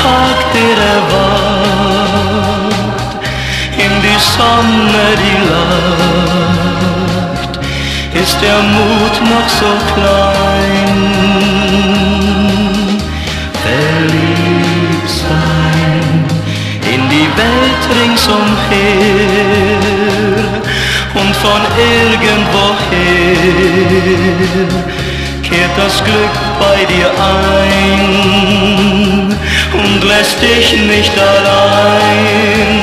Tag, der erwacht, in die Sonne, die lacht, ist der Mut noch so klein. Verliebt sein in die Welt ringsumher und von irgendwoher kehrt das Glück bei dir ein und lässt dich nicht allein.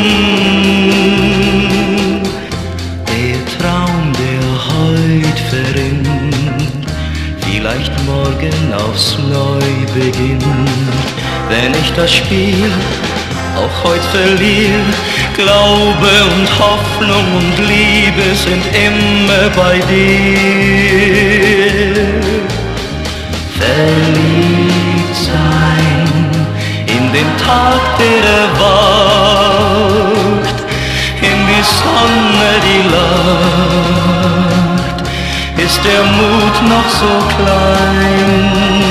Der Traum, der heut verrinnt, vielleicht morgen aufs Neu beginnt. Wenn ich das Spiel auch heut verlier, Glaube und Hoffnung und Liebe sind immer bei dir. Verliebt sein in den Tag, der erwacht, in die Sonne, die lacht, ist der Mut noch so klein.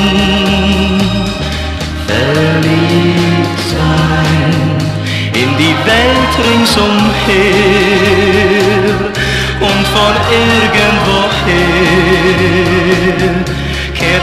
Verliebt sein in die Welt ringsumher und von irgendwoher